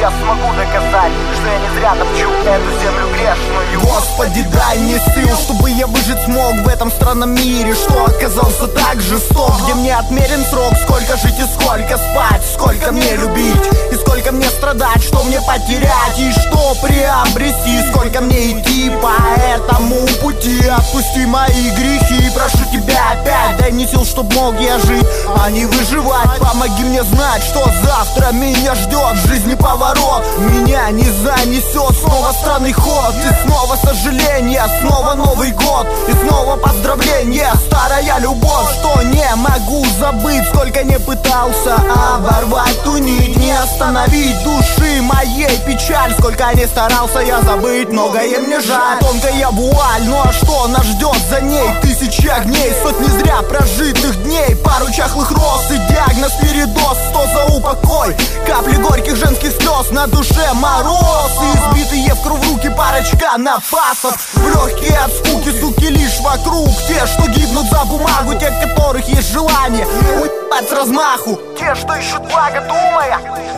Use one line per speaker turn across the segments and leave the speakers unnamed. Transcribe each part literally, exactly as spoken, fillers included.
я смогу доказать, что я не зря топчу эту землю грешную.
Господи, дай мне сил, чтобы я выжить смог в этом странном мире, что оказался так жесток, где мне отмерен срок, сколько жить и сколько спать, сколько мне любить и сколько мне страдать, что мне потерять и что приобрести, сколько мне идти по этому пути. Отпусти мои грехи, прошу тебя опять, дай мне сил, чтоб мог я жить, а не выживать. Помоги мне знать, что завтра меня ждет, в жизни поворот, меня не занесет. Снова странный ход, и снова сожаление, снова Новый год, и снова поздравления. Старая любовь, что не могу забыть, сколько не пытался оборвать ту нить, не остановить души моей печаль, сколько не старался я забыть, многое мне жаль. Тонкая вуаль, ну а что нас ждет за ней? Тысячи огней, сотни зря прожитых дней, пару чахлых роз и диагноз передоз, сто за упокой, капли горьких женских слез, на душе мороз, и избитые в круг руки парочка напасов, в легкие от скуки, суки лишь вокруг, те, что гибнут за бумагу, те, которых есть желание уебать с размаху,
те, что ищут благо, думая,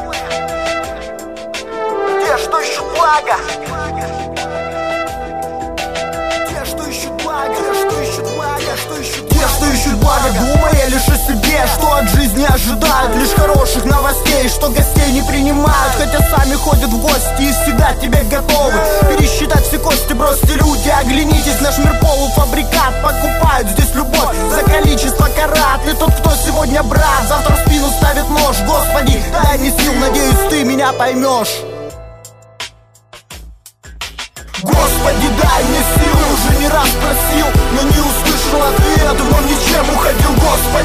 те, что ищут благо,
те, что ищут благо, те, что ищут благо, что ищут те, что ищут благо, думая лишь о себе, что от жизни ожидают лишь хороших новостей, что гостей не принимают, хотя сами ходят в гости и всегда тебе готовы пересчитать все кости. Бросьте, люди, оглянитесь, наш мир полуфабрикат, покупают здесь любовь за количество карат, и тот, кто сегодня брат, завтра в спину ставит нож. Господи, дай мне сил, надеюсь, ты меня поймешь. Господи, дай мне сил, уже не раз просил, но не услышал ответ, вновь ничем уходил. Господи,